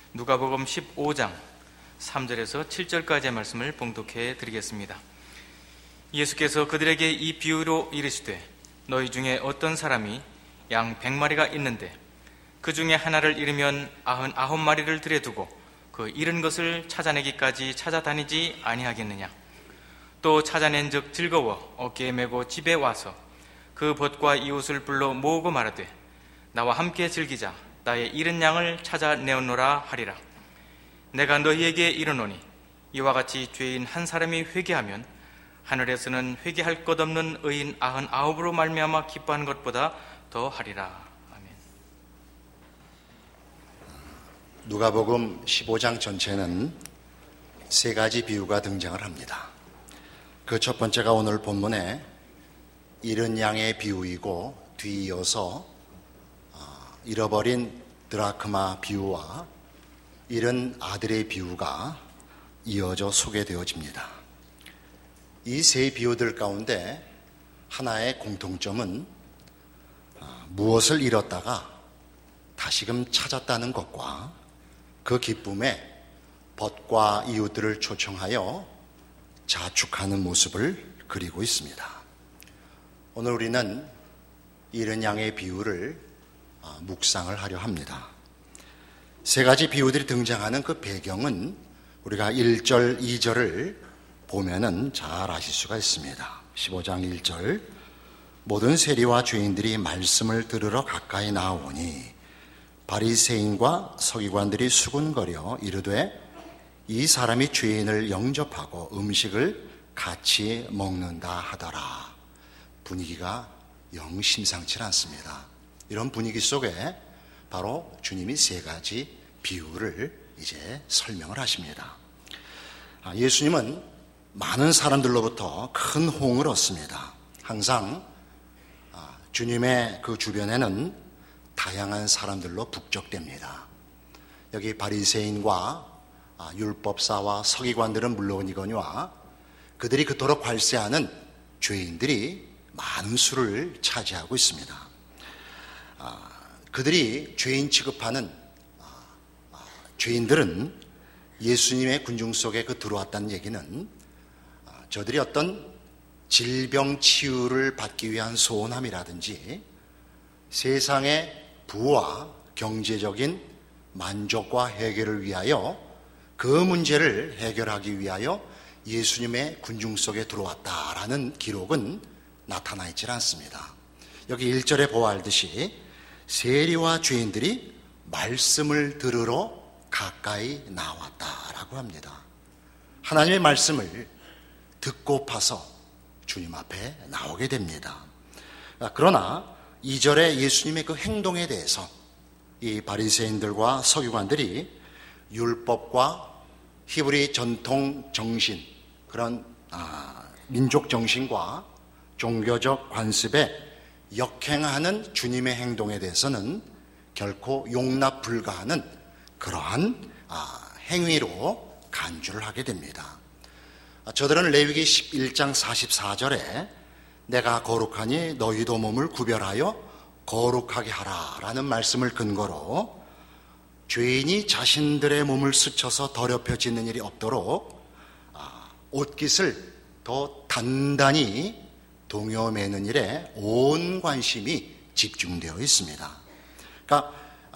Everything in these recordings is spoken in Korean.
누가복음 15장 3절에서 7절까지의 말씀을 봉독해 드리겠습니다. 예수께서 그들에게 이 비유로 이르시되 너희 중에 어떤 사람이 양 100마리가 있는데 그 중에 하나를 잃으면 99마리를 들여두고 그 잃은 것을 찾아내기까지 찾아다니지 아니하겠느냐. 또 찾아낸 즉 즐거워 어깨에 메고 집에 와서 그 벗과 이웃을 불러 모으고 말하되 나와 함께 즐기자. 나의 잃은 양을 찾아내었노라 하리라. 내가 너희에게 이르노니 이와 같이 죄인 한 사람이 회개하면 하늘에서는 회개할 것 없는 의인 99으로 말미암아 기뻐하는 것보다 더 하리라. 아멘. 누가복음 15장 전체는 세 가지 비유가 등장을 합니다. 그 첫 번째가 오늘 본문에 잃은 양의 비유이고, 뒤이어서 잃어버린 드라크마 비유와 잃은 아들의 비유가 이어져 소개되어집니다. 이 세 비유들 가운데 하나의 공통점은 무엇을 잃었다가 다시금 찾았다는 것과 그 기쁨에 벗과 이웃들을 초청하여 자축하는 모습을 그리고 있습니다. 오늘 우리는 잃은 양의 비유를 묵상을 하려 합니다. 세 가지 비유들이 등장하는 그 배경은 우리가 1절, 2절을 보면은 잘 아실 수가 있습니다. 15장 1절, 모든 세리와 죄인들이 말씀을 들으러 가까이 나오니 바리새인과 서기관들이 수군거려 이르되 이 사람이 죄인을 영접하고 음식을 같이 먹는다 하더라. 분위기가 영 심상치 않습니다. 이런 분위기 속에 바로 주님이 세 가지 비유를 이제 설명을 하십니다. 예수님은 많은 사람들로부터 큰 호응을 얻습니다. 항상 주님의 그 주변에는 다양한 사람들로 북적댑니다. 여기 바리새인과 율법사와 서기관들은 물론이거니와 그들이 그토록 발세하는 죄인들이 많은 수를 차지하고 있습니다. 그들이 죄인 취급하는 죄인들은 예수님의 군중 속에 들어왔다는 얘기는 저들이 어떤 질병 치유를 받기 위한 소원함이라든지 세상의 부와 경제적인 만족과 해결을 위하여 그 문제를 해결하기 위하여 예수님의 군중 속에 들어왔다라는 기록은 나타나 있질 않습니다. 여기 1절에 보아알듯이 세리와 죄인들이 말씀을 들으러 가까이 나왔다라고 합니다. 하나님의 말씀을 듣고 파서 주님 앞에 나오게 됩니다. 그러나 2절에 예수님의 그 행동에 대해서 이 바리새인들과 서기관들이 율법과 히브리 전통 정신, 그런 민족 정신과 종교적 관습에 역행하는 주님의 행동에 대해서는 결코 용납 불가하는 그러한 행위로 간주를 하게 됩니다. 저들은 레위기 11장 44절에 내가 거룩하니 너희도 몸을 구별하여 거룩하게 하라 라는 말씀을 근거로 죄인이 자신들의 몸을 스쳐서 더럽혀지는 일이 없도록 옷깃을 더 단단히 동여매는 일에 온 관심이 집중되어 있습니다. 그러니까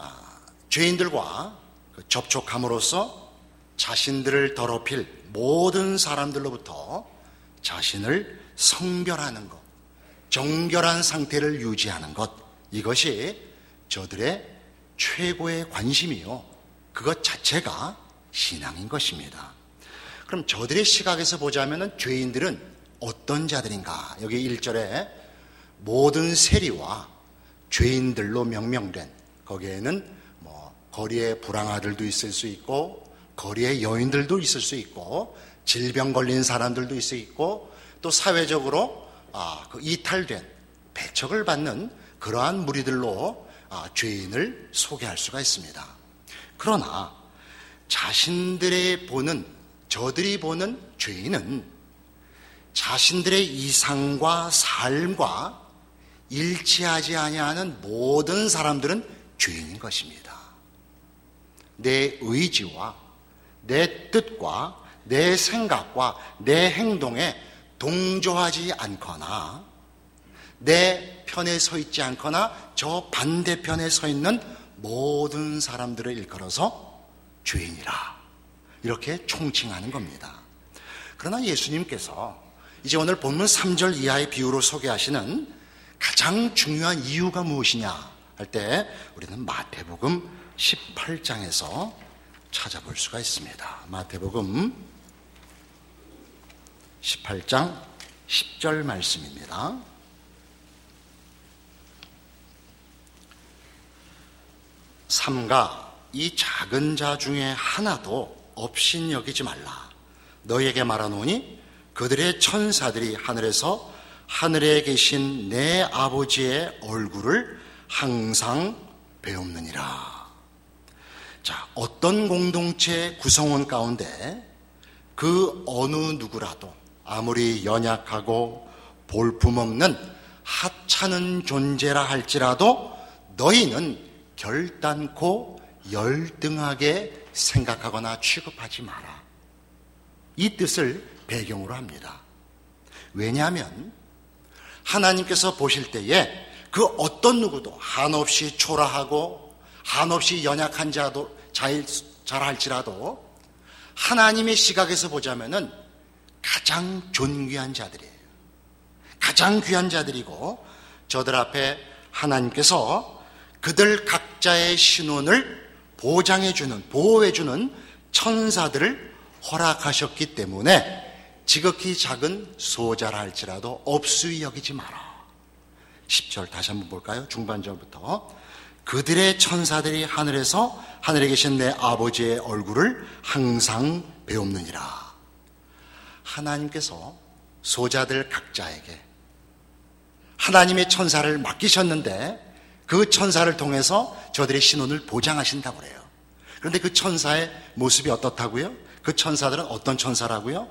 죄인들과 접촉함으로써 자신들을 더럽힐 모든 사람들로부터 자신을 성별하는 것, 정결한 상태를 유지하는 것, 이것이 저들의 최고의 관심이요, 그것 자체가 신앙인 것입니다. 그럼 저들의 시각에서 보자면 죄인들은 어떤 자들인가? 여기 1절에 모든 세리와 죄인들로 명명된, 거기에는 거리의 불황아들도 있을 수 있고 거리의 여인들도 있을 수 있고 질병 걸린 사람들도 있을 수 있고 또 사회적으로 이탈된 배척을 받는 그러한 무리들로 죄인을 소개할 수가 있습니다. 그러나 저들이 보는 죄인은 자신들의 이상과 삶과 일치하지 아니하는 모든 사람들은 죄인인 것입니다. 내 의지와 내 뜻과 내 생각과 내 행동에 동조하지 않거나 내 편에 서 있지 않거나 저 반대편에 서 있는 모든 사람들을 일컬어서 죄인이라 이렇게 총칭하는 겁니다. 그러나 예수님께서 이제 오늘 본문 3절 이하의 비유로 소개하시는 가장 중요한 이유가 무엇이냐 할 때 우리는 마태복음 18장에서 찾아볼 수가 있습니다. 마태복음 18장 10절 말씀입니다. 삼가 이 작은 자 중에 하나도 업신여기지 말라. 너희에게 말하노니 그들의 천사들이 하늘에서 하늘에 계신 내 아버지의 얼굴을 항상 배웁느니라. 자, 어떤 공동체 구성원 가운데 그 어느 누구라도 아무리 연약하고 볼품없는 하찮은 존재라 할지라도 너희는 결단코 열등하게 생각하거나 취급하지 마라. 이 뜻을 배경으로 합니다. 왜냐하면 하나님께서 보실 때에 그 어떤 누구도 한없이 초라하고 한없이 연약한 자도 잘할지라도 하나님의 시각에서 보자면은 가장 존귀한 자들이에요. 가장 귀한 자들이고 저들 앞에 하나님께서 그들 각자의 신원을 보장해주는, 보호해주는 천사들을 허락하셨기 때문에 지극히 작은 소자라 할지라도 업수히 여기지 마라. 10절 다시 한번 볼까요? 중반절부터. 그들의 천사들이 하늘에서 하늘에 계신 내 아버지의 얼굴을 항상 배웁느니라. 하나님께서 소자들 각자에게 하나님의 천사를 맡기셨는데 그 천사를 통해서 저들의 신원을 보장하신다고 그래요. 그런데 그 천사의 모습이 어떻다고요? 그 천사들은 어떤 천사라고요?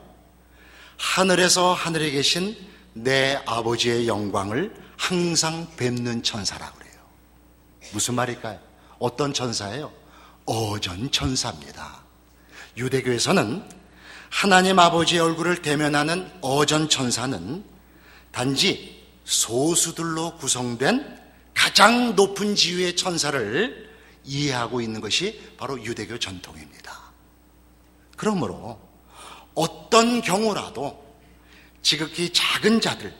하늘에서 하늘에 계신 내 아버지의 영광을 항상 뵙는 천사라고 그래요. 무슨 말일까요? 어떤 천사예요? 어전 천사입니다. 유대교에서는 하나님 아버지의 얼굴을 대면하는 어전 천사는 단지 소수들로 구성된 가장 높은 지위의 천사를 이해하고 있는 것이 바로 유대교 전통입니다. 그러므로 어떤 경우라도 지극히 작은 자들,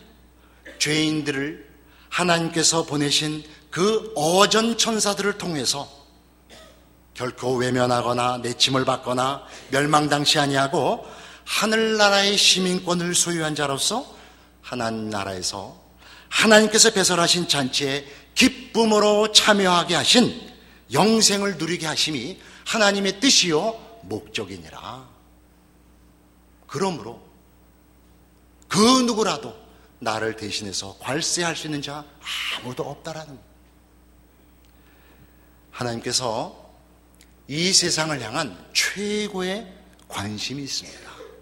죄인들을 하나님께서 보내신 그 어전 천사들을 통해서 결코 외면하거나 내침을 받거나 멸망당치 아니하고 하늘나라의 시민권을 소유한 자로서 하나님 나라에서 하나님께서 배설하신 잔치에 기쁨으로 참여하게 하신 영생을 누리게 하심이 하나님의 뜻이요 목적이니라. 그러므로 그 누구라도 나를 대신해서 괄세할 수 있는 자 아무도 없다라는 거예요. 하나님께서 이 세상을 향한 최고의 관심이 있습니다.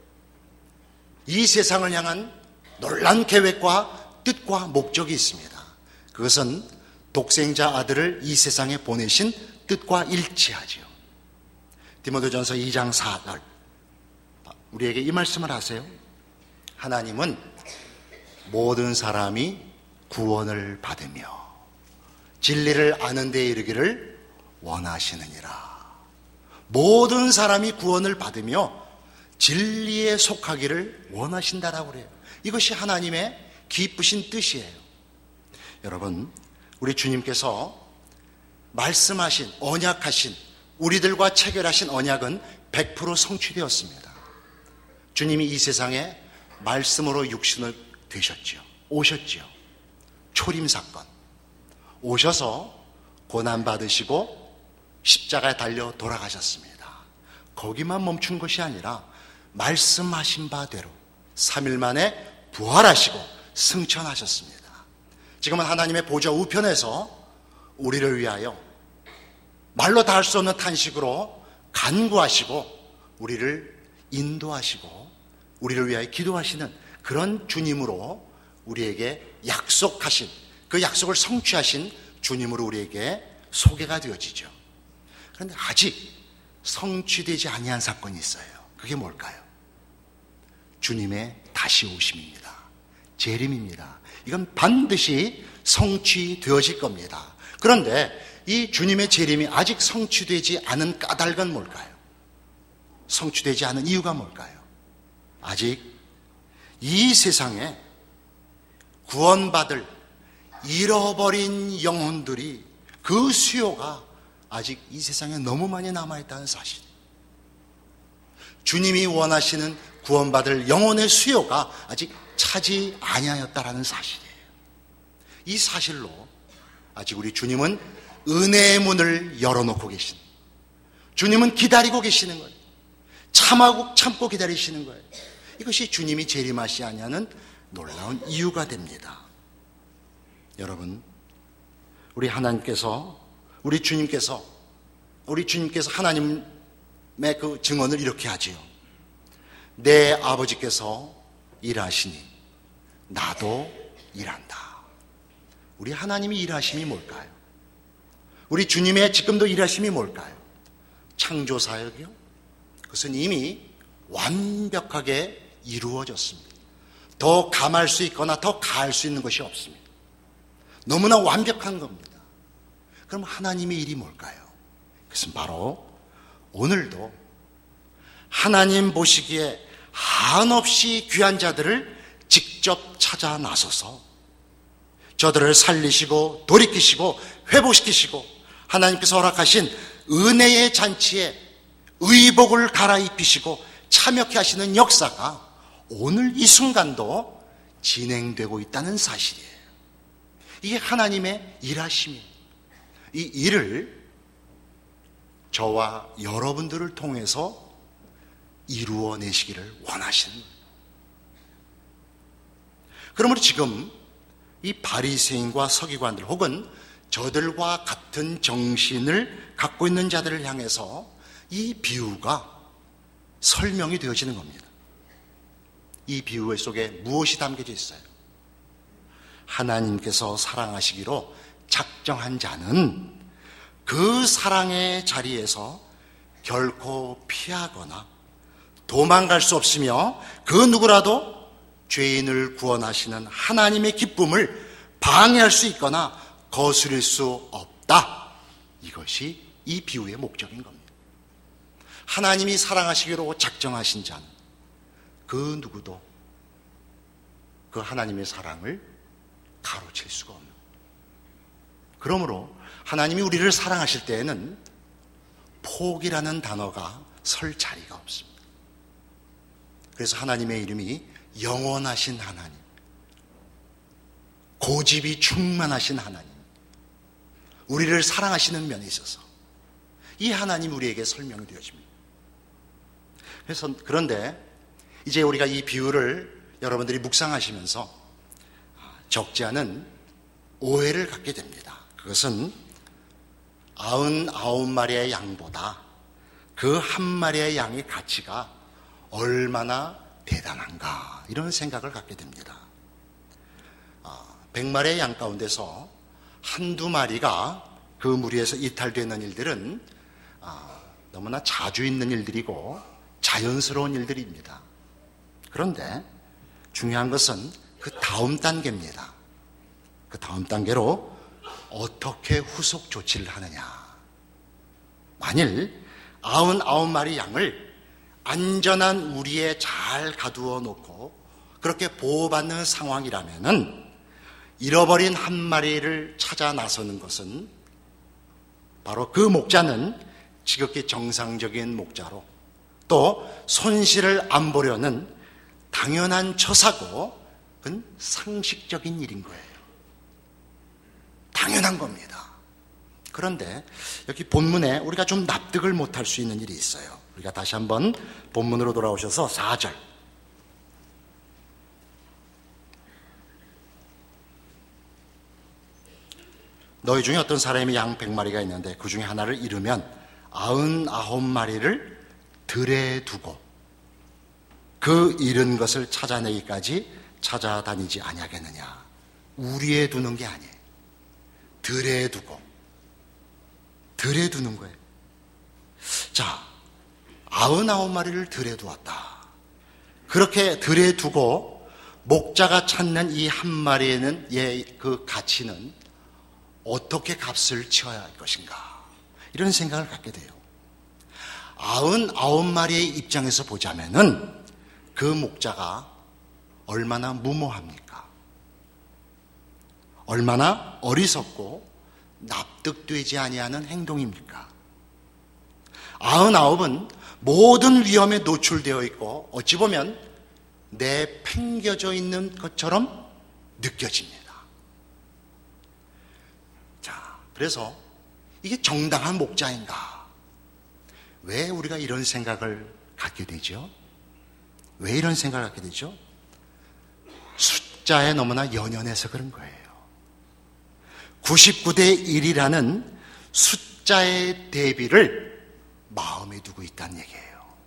이 세상을 향한 놀란 계획과 뜻과 목적이 있습니다. 그것은 독생자 아들을 이 세상에 보내신 뜻과 일치하지요. 디모데전서 2장 4절 우리에게 이 말씀을 하세요. 하나님은 모든 사람이 구원을 받으며 진리를 아는 데 이르기를 원하시느니라. 모든 사람이 구원을 받으며 진리에 속하기를 원하신다라고 그래요. 이것이 하나님의 기쁘신 뜻이에요. 여러분, 우리 주님께서 말씀하신 언약하신 우리들과 체결하신 언약은 100% 성취되었습니다. 주님이 이 세상에 말씀으로 육신을 되셨지요. 오셨지요. 초림사건. 오셔서 고난받으시고 십자가에 달려 돌아가셨습니다. 거기만 멈춘 것이 아니라 말씀하신 바대로 3일 만에 부활하시고 승천하셨습니다. 지금은 하나님의 보좌 우편에서 우리를 위하여 말로 다 할 수 없는 탄식으로 간구하시고 우리를 인도하시고 우리를 위하여 기도하시는 그런 주님으로 우리에게 약속하신, 그 약속을 성취하신 주님으로 우리에게 소개가 되어지죠. 그런데 아직 성취되지 아니한 사건이 있어요. 그게 뭘까요? 주님의 다시 오심입니다. 재림입니다. 이건 반드시 성취되어질 겁니다. 그런데 이 주님의 재림이 아직 성취되지 않은 까닭은 뭘까요? 성취되지 않은 이유가 뭘까요? 아직 이 세상에 구원받을 잃어버린 영혼들이 그 수요가 아직 이 세상에 너무 많이 남아있다는 사실. 주님이 원하시는 구원받을 영혼의 수요가 아직 차지 아니하였다라는 사실이에요. 이 사실로 아직 우리 주님은 은혜의 문을 열어놓고 계신, 주님은 기다리고 계시는 거예요. 참고 기다리시는 거예요. 이것이 주님이 재림하시 아니하는 놀라운 이유가 됩니다. 여러분, 우리 주님께서 하나님의 그 증언을 이렇게 하지요. 내 아버지께서 일하시니 나도 일한다. 우리 하나님이 일하심이 뭘까요? 우리 주님의 지금도 일하심이 뭘까요? 창조사역이요? 그것은 이미 완벽하게 이루어졌습니다. 더 감할 수 있거나 더 가할 수 있는 것이 없습니다. 너무나 완벽한 겁니다. 그럼 하나님의 일이 뭘까요? 그것은 바로 오늘도 하나님 보시기에 한없이 귀한 자들을 직접 찾아 나서서 저들을 살리시고 돌이키시고 회복시키시고 하나님께서 허락하신 은혜의 잔치에 의복을 갈아입히시고 참여케 하시는 역사가 오늘 이 순간도 진행되고 있다는 사실이에요. 이게 하나님의 일하심이에요. 이 일을 저와 여러분들을 통해서 이루어내시기를 원하시는 거예요. 그러므로 지금 이 바리새인과 서기관들 혹은 저들과 같은 정신을 갖고 있는 자들을 향해서 이 비유가 설명이 되어지는 겁니다. 이 비유 속에 무엇이 담겨져 있어요? 하나님께서 사랑하시기로 작정한 자는 그 사랑의 자리에서 결코 피하거나 도망갈 수 없으며 그 누구라도 죄인을 구원하시는 하나님의 기쁨을 방해할 수 있거나 거스릴 수 없다. 이것이 이 비유의 목적인 겁니다. 하나님이 사랑하시기로 작정하신 자는 그 누구도 그 하나님의 사랑을 가로챌 수가 없는. 그러므로 하나님이 우리를 사랑하실 때에는 포기라는 단어가 설 자리가 없습니다. 그래서 하나님의 이름이 영원하신 하나님, 고집이 충만하신 하나님, 우리를 사랑하시는 면에 있어서 이 하나님 우리에게 설명이 되어집니다. 그런데 이제 우리가 이 비유를 여러분들이 묵상하시면서 적지 않은 오해를 갖게 됩니다. 그것은 99마리의 양보다 그 한 마리의 양의 가치가 얼마나 대단한가, 이런 생각을 갖게 됩니다. 100마리의 양 가운데서 한두 마리가 그 무리에서 이탈되는 일들은 너무나 자주 있는 일들이고 자연스러운 일들입니다. 그런데 중요한 것은 그 다음 단계입니다. 그 다음 단계로 어떻게 후속 조치를 하느냐. 만일 99마리 양을 안전한 우리에 잘 가두어 놓고 그렇게 보호받는 상황이라면은 잃어버린 한 마리를 찾아 나서는 것은 바로 그 목자는 지극히 정상적인 목자로 또 손실을 안 보려는 당연한 처사고 그건 상식적인 일인 거예요. 당연한 겁니다. 그런데 여기 본문에 우리가 좀 납득을 못할 수 있는 일이 있어요. 우리가 다시 한번 본문으로 돌아오셔서 4절. 너희 중에 어떤 사람이 양 100마리가 있는데 그 중에 하나를 잃으면 99마리를 들에 두고 그 잃은 것을 찾아내기까지 찾아다니지 아니하겠느냐. 우리에 두는 게 아니에요. 들에 두고, 들에 두는 거예요. 자, 99마리를 들에 두었다. 그렇게 들에 두고 목자가 찾는 이 한 마리에는 그 가치는 어떻게 값을 치어야 할 것인가, 이런 생각을 갖게 돼요. 99마리의 입장에서 보자면은 그 목자가 얼마나 무모합니까? 얼마나 어리석고 납득되지 아니하는 행동입니까? 99은 모든 위험에 노출되어 있고 어찌 보면 내팽겨져 있는 것처럼 느껴집니다. 자, 그래서 이게 정당한 목자인가? 왜 우리가 이런 생각을 갖게 되죠? 왜 이런 생각을 갖게 되죠? 숫자에 너무나 연연해서 그런 거예요. 99대 1이라는 숫자의 대비를 마음에 두고 있다는 얘기예요.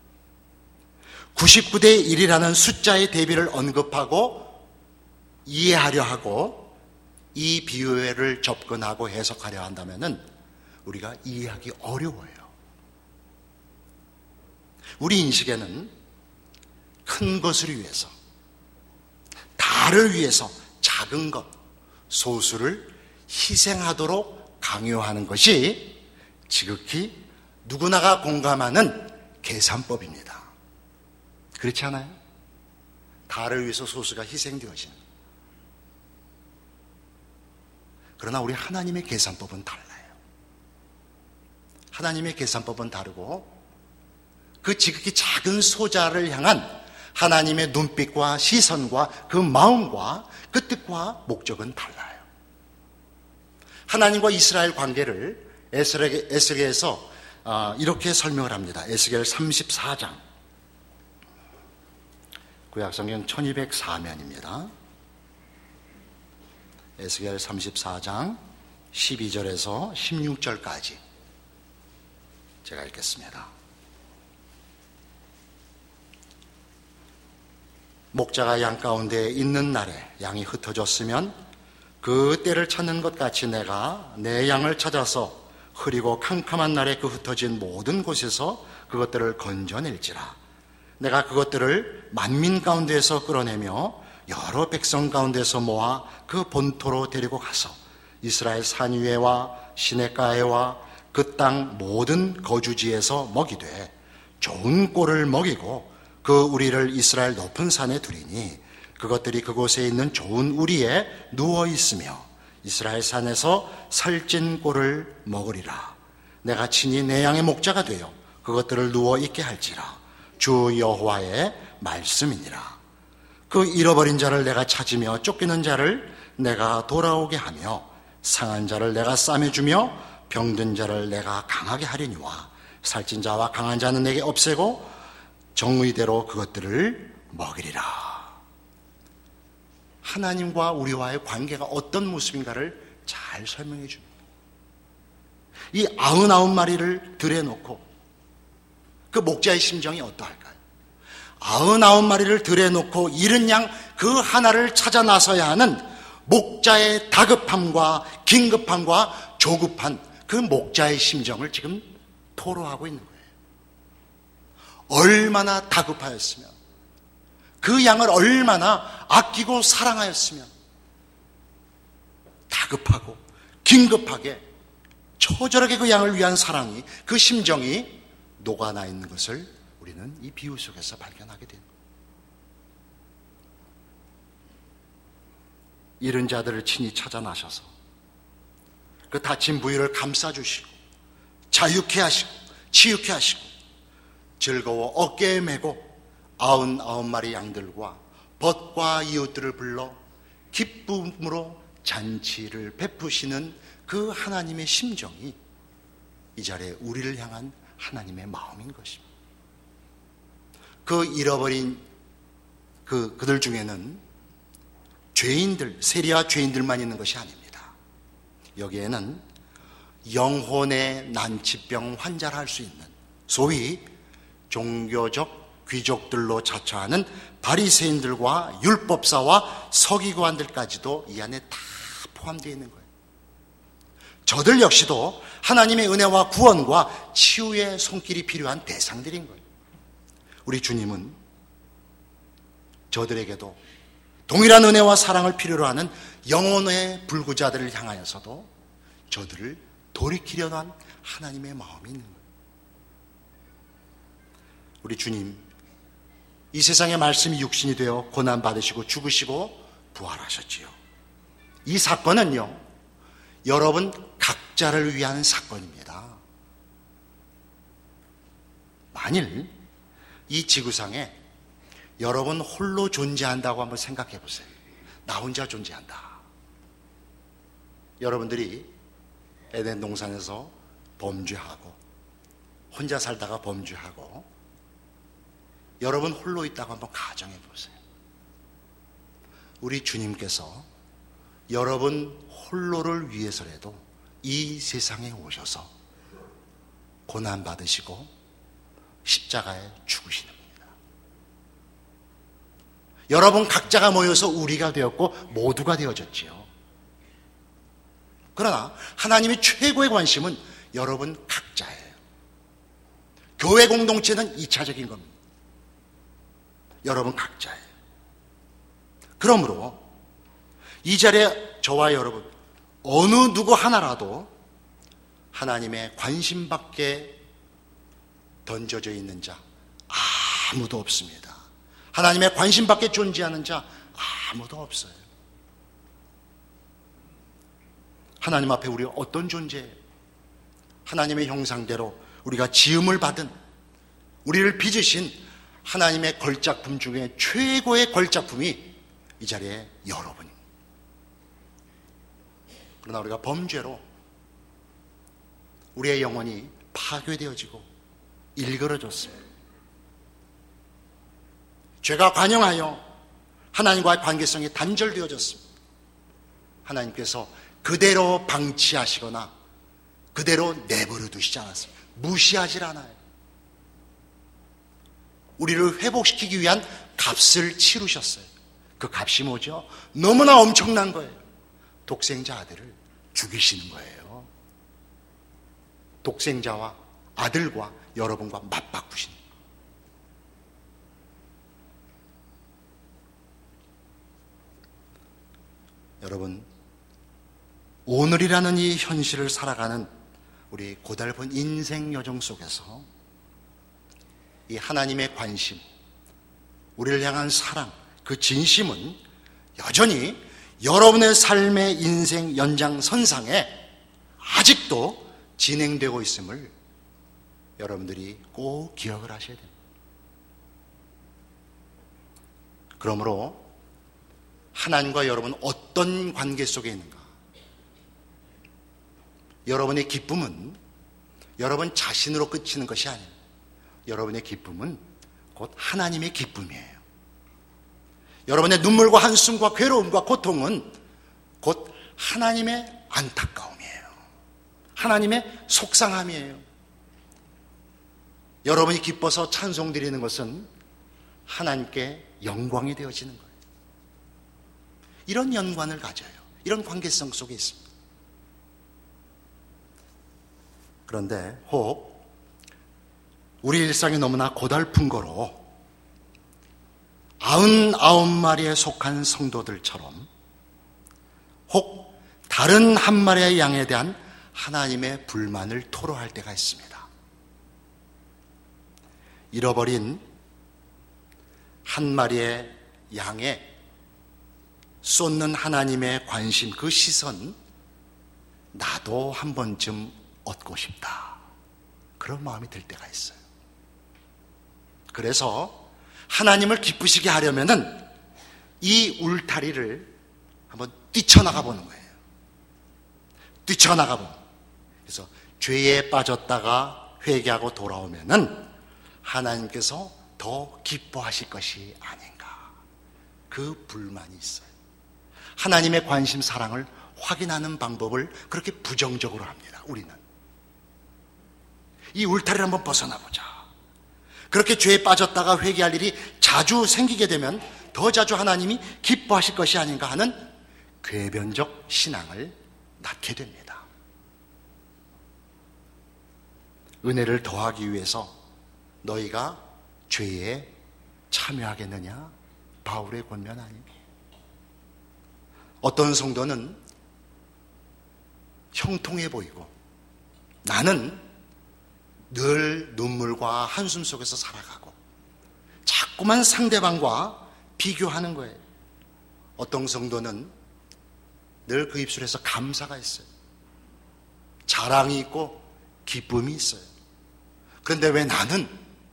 99대 1이라는 숫자의 대비를 언급하고 이해하려 하고 이 비유를 접근하고 해석하려 한다면은 우리가 이해하기 어려워요. 우리 인식에는 큰 것을 위해서, 다를 위해서 작은 것, 소수를 희생하도록 강요하는 것이 지극히 누구나가 공감하는 계산법입니다. 그렇지 않아요? 다를 위해서 소수가 희생되어지는. 그러나 우리 하나님의 계산법은 달라요. 하나님의 계산법은 다르고 그 지극히 작은 소자를 향한 하나님의 눈빛과 시선과 그 마음과 그 뜻과 목적은 달라요. 하나님과 이스라엘 관계를 에스겔에서 이렇게 설명을 합니다. 에스겔 34장, 구약성경 1204면입니다. 에스겔 34장 12절에서 16절까지 제가 읽겠습니다. 목자가 양 가운데 있는 날에 양이 흩어졌으면 그 때를 찾는 것 같이 내가 내 양을 찾아서 흐리고 캄캄한 날에 그 흩어진 모든 곳에서 그것들을 건져낼지라. 내가 그것들을 만민 가운데에서 끌어내며 여러 백성 가운데서 모아 그 본토로 데리고 가서 이스라엘 산 위에와 시냇가에와 그 땅 모든 거주지에서 먹이되 좋은 꼴을 먹이고 그 우리를 이스라엘 높은 산에 두리니 그것들이 그곳에 있는 좋은 우리에 누워 있으며 이스라엘 산에서 살찐 꼴을 먹으리라. 내가 친히 내 양의 목자가 되어 그것들을 누워 있게 할지라. 주 여호와의 말씀이니라. 그 잃어버린 자를 내가 찾으며 쫓기는 자를 내가 돌아오게 하며 상한 자를 내가 싸매주며 병든 자를 내가 강하게 하려니와 살찐 자와 강한 자는 내게 없애고 정의대로 그것들을 먹이리라. 하나님과 우리와의 관계가 어떤 모습인가를 잘 설명해 줍니다. 이 99마리를 들에 놓고 그 목자의 심정이 어떠할까요? 99마리를 들에 놓고 잃은 양 그 하나를 찾아 나서야 하는 목자의 다급함과 긴급함과 조급한 그 목자의 심정을 지금 토로하고 있는 거예요. 얼마나 다급하였으면, 그 양을 얼마나 아끼고 사랑하였으면 다급하고 긴급하게 처절하게 그 양을 위한 사랑이, 그 심정이 녹아나 있는 것을 우리는 이 비유 속에서 발견하게 됩니다. 잃은 자들을 친히 찾아 나셔서 그 다친 부위를 감싸주시고 자유케 하시고 치유케 하시고 즐거워 어깨에 메고 99마리 양들과 벗과 이웃들을 불러 기쁨으로 잔치를 베푸시는 그 하나님의 심정이 이 자리에 우리를 향한 하나님의 마음인 것입니다. 그 잃어버린 그들 중에는 죄인들, 세리와 죄인들만 있는 것이 아닙니다. 여기에는 영혼의 난치병 환자를 할 수 있는 소위 종교적 귀족들로 자처하는 바리새인들과 율법사와 서기관들까지도 이 안에 다 포함되어 있는 거예요. 저들 역시도 하나님의 은혜와 구원과 치유의 손길이 필요한 대상들인 거예요. 우리 주님은 저들에게도 동일한 은혜와 사랑을 필요로 하는 영혼의 불구자들을 향하여서도 저들을 돌이키려는 한 하나님의 마음이 있는 거예요. 우리 주님, 이 세상의 말씀이 육신이 되어 고난받으시고 죽으시고 부활하셨지요. 이 사건은요, 여러분 각자를 위한 사건입니다. 만일 이 지구상에 여러분 홀로 존재한다고 한번 생각해 보세요. 나 혼자 존재한다. 여러분들이 에덴 동산에서 범죄하고 혼자 살다가 범죄하고 여러분 홀로 있다고 한번 가정해 보세요. 우리 주님께서 여러분 홀로를 위해서라도 이 세상에 오셔서 고난받으시고 십자가에 죽으시는 겁니다. 여러분 각자가 모여서 우리가 되었고 모두가 되어졌지요. 그러나 하나님의 최고의 관심은 여러분 각자예요. 교회 공동체는 2차적인 겁니다. 여러분 각자예요. 그러므로 이 자리에 저와 여러분 어느 누구 하나라도 하나님의 관심 밖에 던져져 있는 자 아무도 없습니다. 하나님의 관심 밖에 존재하는 자 아무도 없어요. 하나님 앞에 우리가 어떤 존재예요? 하나님의 형상대로 우리가 지음을 받은, 우리를 빚으신 하나님의 걸작품 중에 최고의 걸작품이 이 자리에 여러분입니다. 그러나 우리가 범죄로 우리의 영혼이 파괴되어지고 일그러졌습니다. 죄가 관영하여 하나님과의 관계성이 단절되어졌습니다. 하나님께서 그대로 방치하시거나 그대로 내버려 두시지 않았습니다. 무시하지 않아요. 우리를 회복시키기 위한 값을 치르셨어요. 그 값이 뭐죠? 너무나 엄청난 거예요. 독생자 아들을 죽이시는 거예요. 독생자와 아들과 여러분과 맞바꾸시는 거예요. 여러분, 오늘이라는 이 현실을 살아가는 우리 고달픈 인생 여정 속에서 이 하나님의 관심, 우리를 향한 사랑, 그 진심은 여전히 여러분의 삶의 인생 연장선상에 아직도 진행되고 있음을 여러분들이 꼭 기억을 하셔야 됩니다. 그러므로 하나님과 여러분 어떤 관계 속에 있는가? 여러분의 기쁨은 여러분 자신으로 그치는 것이 아닙니다. 여러분의 기쁨은 곧 하나님의 기쁨이에요. 여러분의 눈물과 한숨과 괴로움과 고통은 곧 하나님의 안타까움이에요. 하나님의 속상함이에요. 여러분이 기뻐서 찬송 드리는 것은 하나님께 영광이 되어지는 거예요. 이런 연관을 가져요. 이런 관계성 속에 있습니다. 그런데 혹 우리 일상이 너무나 고달픈 거로 99마리에 속한 성도들처럼 혹 다른 한 마리의 양에 대한 하나님의 불만을 토로할 때가 있습니다. 잃어버린 한 마리의 양에 쏟는 하나님의 관심, 그 시선, 나도 한 번쯤 얻고 싶다. 그런 마음이 들 때가 있어요. 그래서 하나님을 기쁘시게 하려면은 이 울타리를 한번 뛰쳐나가 보는 거예요. 뛰쳐나가 보는. 그래서 죄에 빠졌다가 회개하고 돌아오면은 하나님께서 더 기뻐하실 것이 아닌가. 그 불만이 있어요. 하나님의 관심, 사랑을 확인하는 방법을 그렇게 부정적으로 합니다. 우리는 이 울타리를 한번 벗어나 보자. 그렇게 죄에 빠졌다가 회개할 일이 자주 생기게 되면 더 자주 하나님이 기뻐하실 것이 아닌가 하는 궤변적 신앙을 낳게 됩니다. 은혜를 더하기 위해서 너희가 죄에 참여하겠느냐? 바울의 권면 아닙니까? 어떤 성도는 형통해 보이고 나는 늘 눈물과 한숨 속에서 살아가고 자꾸만 상대방과 비교하는 거예요. 어떤 성도는 늘 그 입술에서 감사가 있어요. 자랑이 있고 기쁨이 있어요. 그런데 왜 나는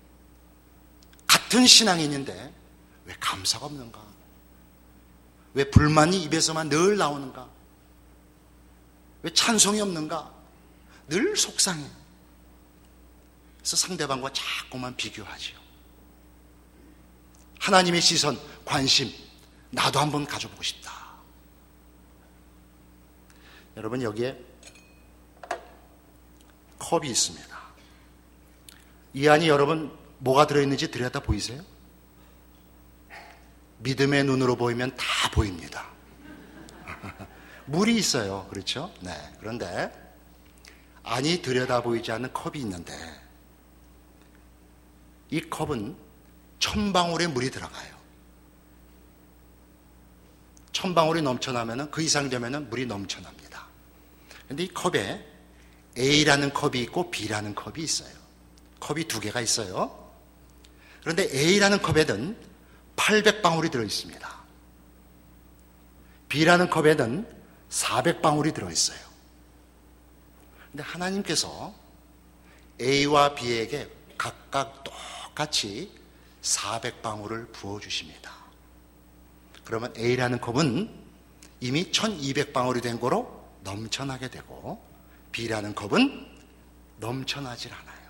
같은 신앙인인데 왜 감사가 없는가? 왜 불만이 입에서만 늘 나오는가? 왜 찬송이 없는가? 늘 속상해. 그래서 상대방과 자꾸만 비교하지요. 하나님의 시선, 관심, 나도 한번 가져보고 싶다. 여러분, 여기에 컵이 있습니다. 이 안이 여러분 뭐가 들어있는지 들여다 보이세요? 믿음의 눈으로 보이면 다 보입니다. 물이 있어요. 그렇죠? 네. 그런데 안이 들여다 보이지 않는 컵이 있는데 이 컵은 1000방울의 물이 들어가요. 1000방울이 넘쳐나면 그 이상 되면 물이 넘쳐납니다. 그런데 이 컵에 A라는 컵이 있고 B라는 컵이 있어요. 컵이 두 개가 있어요. 그런데 A라는 컵에는 800방울이 들어있습니다. B라는 컵에는 400방울이 들어있어요. 그런데 하나님께서 A와 B에게 각각 똑같이 400방울을 부어주십니다. 그러면 A라는 컵은 이미 1200방울이 된 거로 넘쳐나게 되고 B라는 컵은 넘쳐나질 않아요.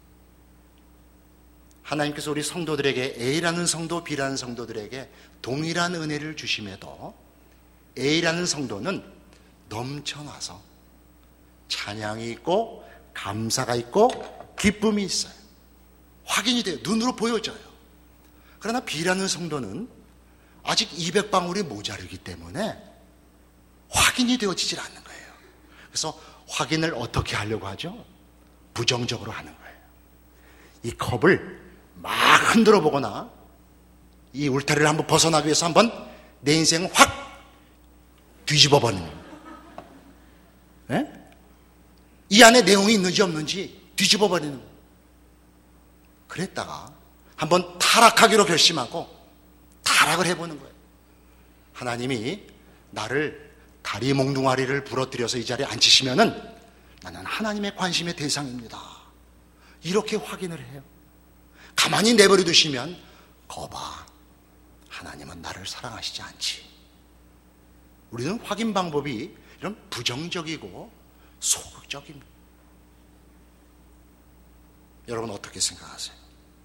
하나님께서 우리 성도들에게 A라는 성도, B라는 성도들에게 동일한 은혜를 주심에도 A라는 성도는 넘쳐나서 찬양이 있고 감사가 있고 기쁨이 있어요. 확인이 돼요. 눈으로 보여져요. 그러나 B라는 성도는 아직 200방울이 모자르기 때문에 확인이 되어지질 않는 거예요. 그래서 확인을 어떻게 하려고 하죠? 부정적으로 하는 거예요. 이 컵을 막 흔들어 보거나 이 울타리를 한번 벗어나기 위해서 한번 내 인생을 확 뒤집어 버리는 거예요. 이 안에 내용이 있는지 없는지 뒤집어 버리는 거예요. 그랬다가 한번 타락하기로 결심하고 타락을 해보는 거예요. 하나님이 나를 다리 몽둥아리를 부러뜨려서 이 자리에 앉히시면은 나는 하나님의 관심의 대상입니다. 이렇게 확인을 해요. 가만히 내버려 두시면 거봐, 하나님은 나를 사랑하시지 않지. 우리는 확인 방법이 이런 부정적이고 소극적입니다. 여러분 어떻게 생각하세요?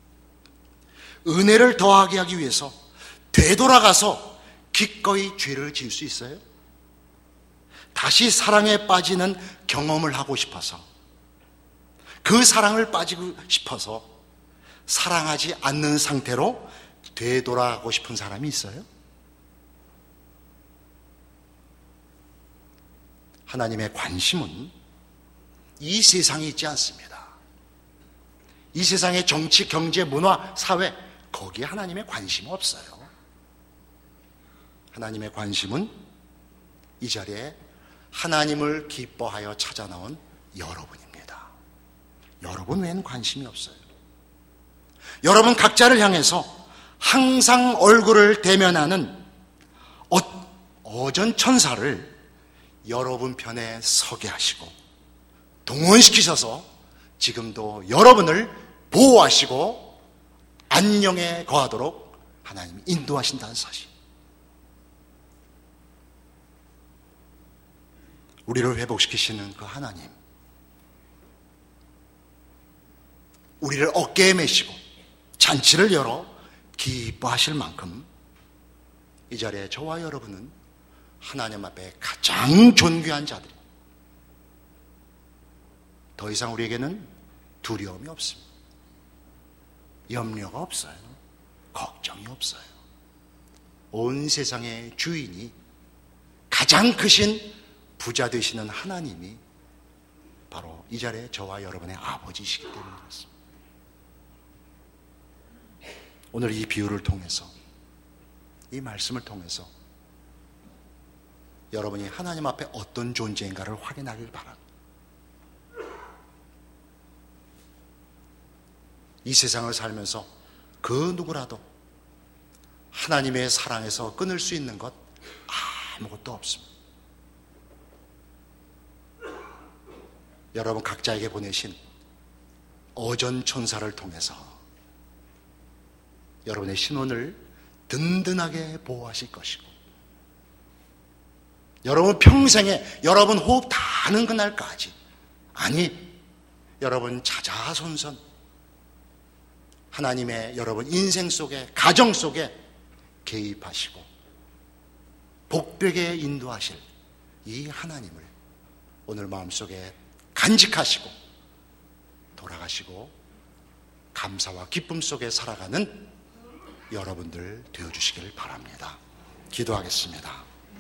은혜를 더하게 하기 위해서 되돌아가서 기꺼이 죄를 지을 수 있어요? 다시 사랑에 빠지는 경험을 하고 싶어서, 그 사랑을 빠지고 싶어서 사랑하지 않는 상태로 되돌아가고 싶은 사람이 있어요? 하나님의 관심은 이 세상에 있지 않습니다. 이 세상의 정치, 경제, 문화, 사회, 거기에 하나님의 관심은 없어요. 하나님의 관심은 이 자리에 하나님을 기뻐하여 찾아 나온 여러분입니다. 여러분 외에는 관심이 없어요. 여러분 각자를 향해서 항상 얼굴을 대면하는 어전 천사를 여러분 편에 서게 하시고 동원시키셔서 지금도 여러분을 보호하시고 안녕에 거하도록 하나님이 인도하신다는 사실. 우리를 회복시키시는 그 하나님, 우리를 어깨에 메시고 잔치를 열어 기뻐하실 만큼 이 자리에 저와 여러분은 하나님 앞에 가장 존귀한 자들이, 더 이상 우리에게는 두려움이 없습니다. 염려가 없어요. 걱정이 없어요. 온 세상의 주인이 가장 크신 부자 되시는 하나님이 바로 이 자리에 저와 여러분의 아버지이시기 때문에 그렇습니다. 오늘 이 비유를 통해서, 이 말씀을 통해서 여러분이 하나님 앞에 어떤 존재인가를 확인하길 바랍니다. 이 세상을 살면서 그 누구라도 하나님의 사랑에서 끊을 수 있는 것 아무것도 없습니다. 여러분 각자에게 보내신 어전 천사를 통해서 여러분의 신혼을 든든하게 보호하실 것이고, 여러분 평생에 여러분 호흡 다 하는 그날까지, 아니 여러분 자자손손 하나님의 여러분 인생 속에, 가정 속에 개입하시고 복되게 인도하실 이 하나님을 오늘 마음속에 간직하시고 돌아가시고 감사와 기쁨 속에 살아가는 여러분들 되어주시길 바랍니다. 기도하겠습니다.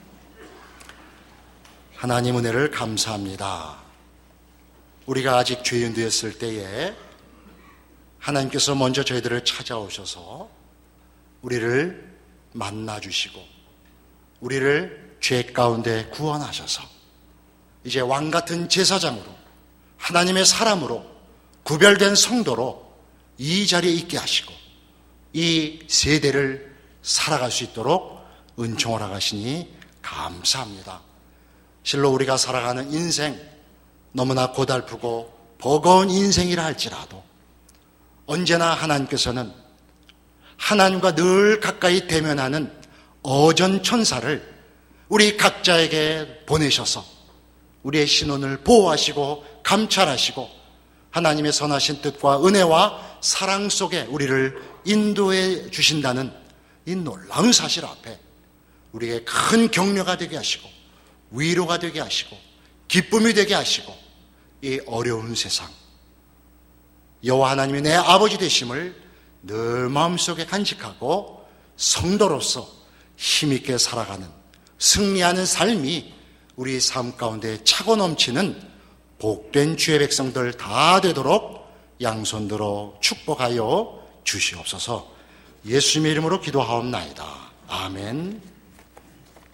하나님 은혜를 감사합니다. 우리가 아직 죄인 되었을 때에 하나님께서 먼저 저희들을 찾아오셔서 우리를 만나주시고 우리를 죄 가운데 구원하셔서 이제 왕같은 제사장으로, 하나님의 사람으로, 구별된 성도로 이 자리에 있게 하시고 이 세대를 살아갈 수 있도록 은총을 하시니 감사합니다. 실로 우리가 살아가는 인생 너무나 고달프고 버거운 인생이라 할지라도 언제나 하나님께서는 하나님과 늘 가까이 대면하는 어전 천사를 우리 각자에게 보내셔서 우리의 신혼을 보호하시고 감찰하시고 하나님의 선하신 뜻과 은혜와 사랑 속에 우리를 인도해 주신다는 이 놀라운 사실 앞에 우리에게 큰 격려가 되게 하시고 위로가 되게 하시고 기쁨이 되게 하시고 이 어려운 세상, 여호와 하나님이 내 아버지 되심을 늘 마음속에 간직하고 성도로서 힘있게 살아가는, 승리하는 삶이 우리 삶 가운데 차고 넘치는 복된 주의 백성들 다 되도록 양손들어 축복하여 주시옵소서. 예수님의 이름으로 기도하옵나이다. 아멘.